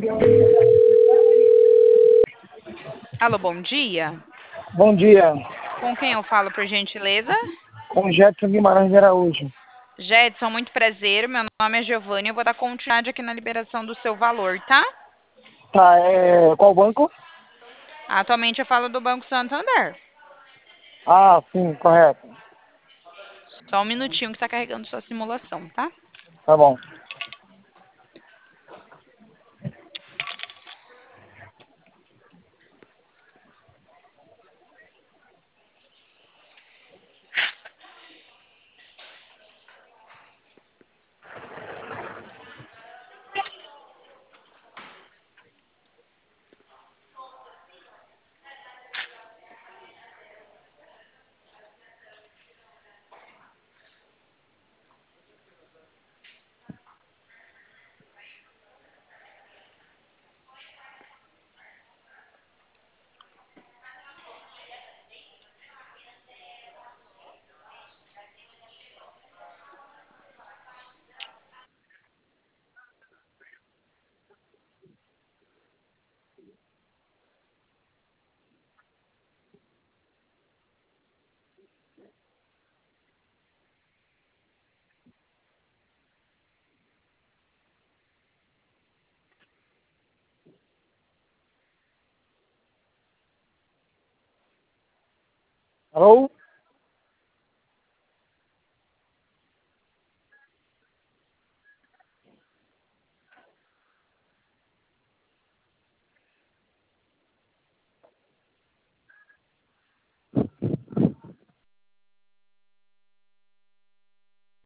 Alô, bom dia. Bom dia, Com quem eu falo, por gentileza? com Jetson Guimarães de Araújo. Jedson, muito prazer. Meu nome é Giovanni. Eu vou dar continuidade aqui na liberação do seu valor, tá? Tá, qual banco? Atualmente eu falo do Banco Santander. Ah, sim, correto. Só um minutinho que está carregando sua simulação, tá? Tá bom. Alô?